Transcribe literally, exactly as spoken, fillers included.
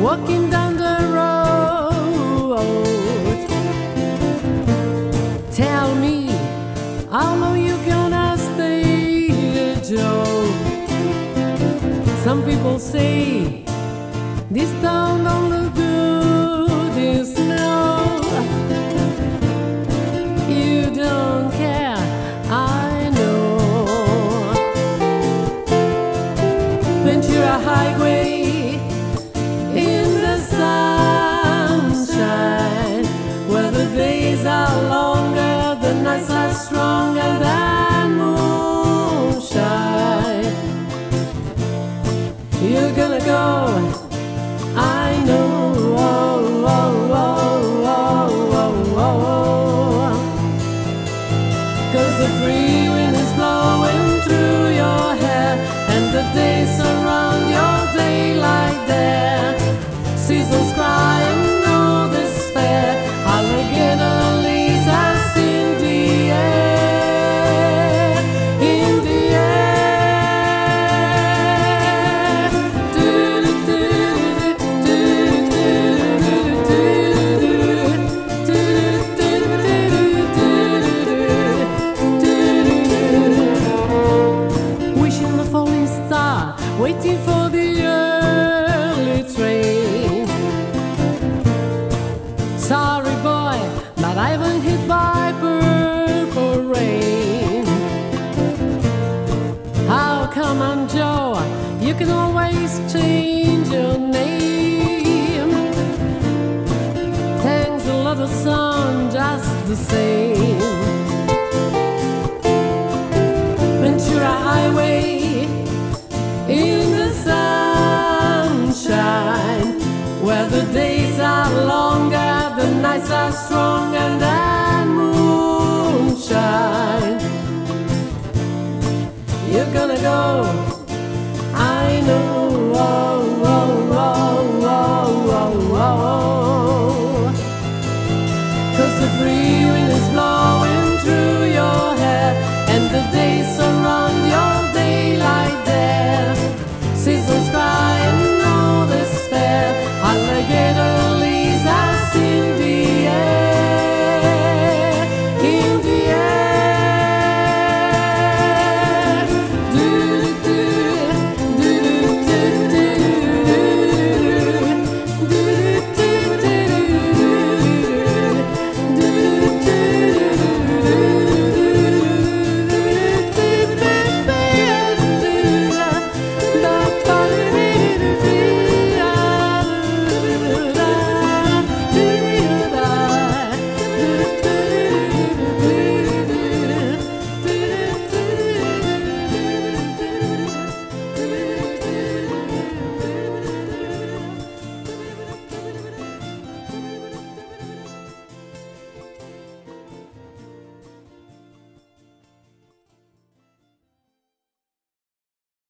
walking down the road. Tell me, how long you gonna stay, Joe? Some people say this town don't look good in snow. You don't care, I know. Ventura Highway in the sunshine, where the days are longer, the nights are stronger than moonshine. You're gonna go, I know. Oh, oh, oh, oh, oh, oh. 'Cause the free wind is blowing through your hair, and the days surround your daylight there. Seasons cry and no despair, alligator leaves us in the air, in the air. Wishing the falling star, waiting for the early train. Sorry boy, but I've been hit by purple rain. How come I'm Joe? You can always change your name. Thanks a lot of sun, just the same.